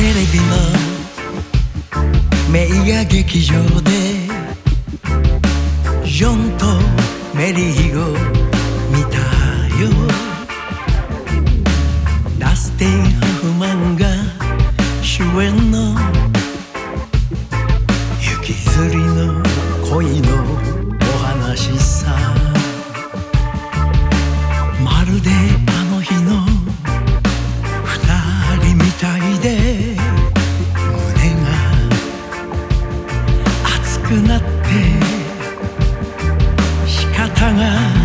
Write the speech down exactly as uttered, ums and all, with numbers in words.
テレビの名画劇場でジョンとメリーを見たよ。ダスティン・ホフマンが主演の行きずりの恋のお話さ。まるであの日の二人みたいで胸が熱くなって仕方が